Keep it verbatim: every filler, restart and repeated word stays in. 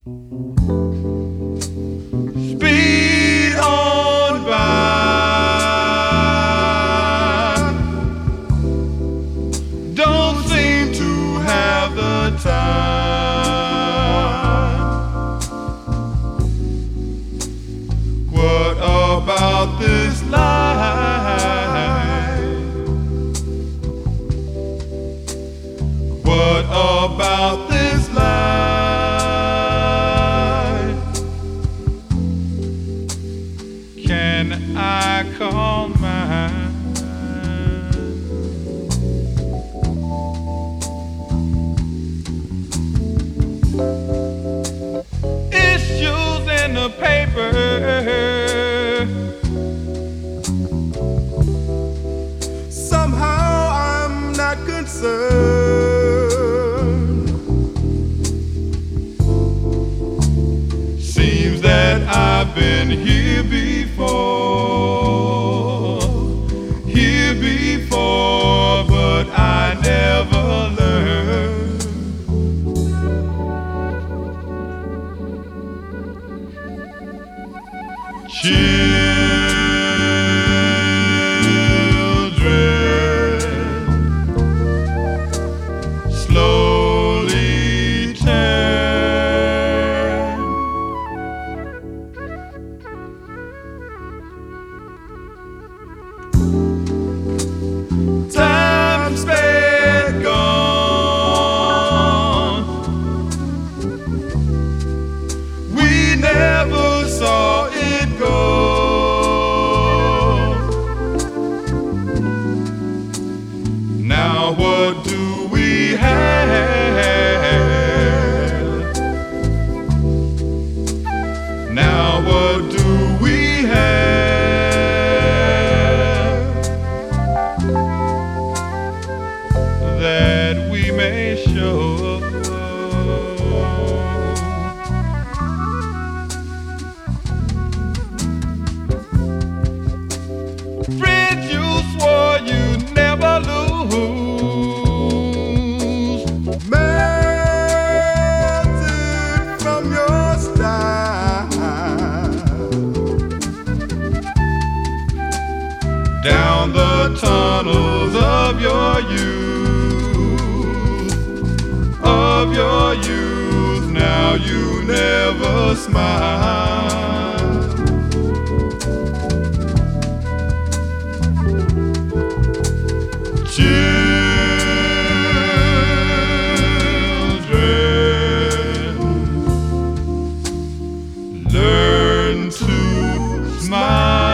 Speed on by. Don't seem to have the time. What about this life? What about this life? Can I call mine? Issues in the paper, somehow I'm not concerned. Seems that I've been here before, here before, but I never learned. Children slowly turn. Time spent gone, we never saw it go. Now what do we have? Now what do we have that we may show? Friends you swore you'd never lose, Melted from your style, down the tunnels of your youth, of your youth. Now you never smile. Children, learn to smile.